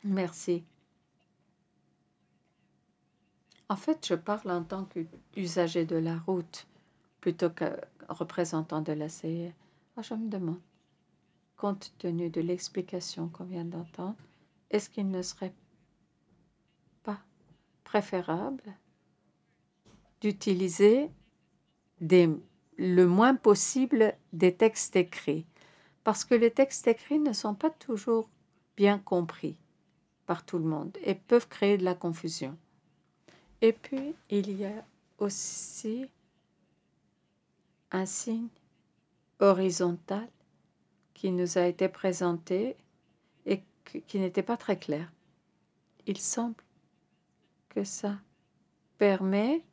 Merci. En fait, je parle en tant qu'usager de la route plutôt que représentant de la CE. Ah, je me demande, compte tenu de l'explication qu'on vient d'entendre, est-ce qu'il ne serait pas préférable d'utiliser le moins possible des textes écrits? Parce que les textes écrits ne sont pas toujours bien compris par tout le monde et peuvent créer de la confusion. Et puis, il y a aussi un signe horizontal qui nous a été présenté et qui n'était pas très clair. Il semble que ça permet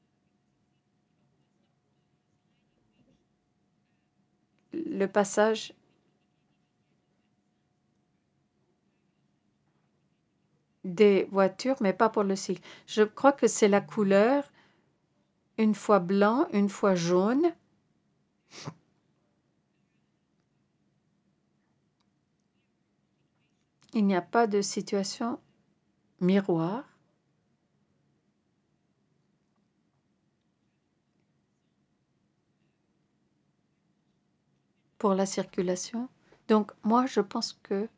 le passage des voitures, mais pas pour le cycle. Je crois que c'est la couleur, une fois blanc, une fois jaune. Il n'y a pas de situation miroir pour la circulation. Donc moi, je pense que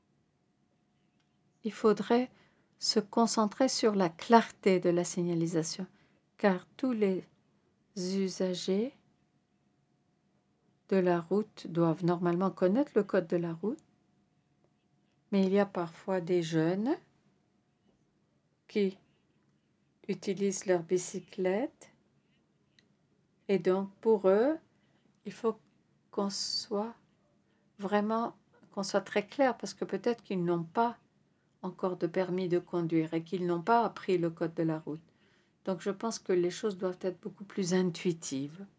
il faudrait se concentrer sur la clarté de la signalisation, car tous les usagers de la route doivent normalement connaître le code de la route, mais il y a parfois des jeunes qui utilisent leur bicyclette et donc pour eux, il faut qu'on soit qu'on soit très clair parce que peut-être qu'ils n'ont pas encore de permis de conduire et qu'ils n'ont pas appris le code de la route. Donc je pense que les choses doivent être beaucoup plus intuitives.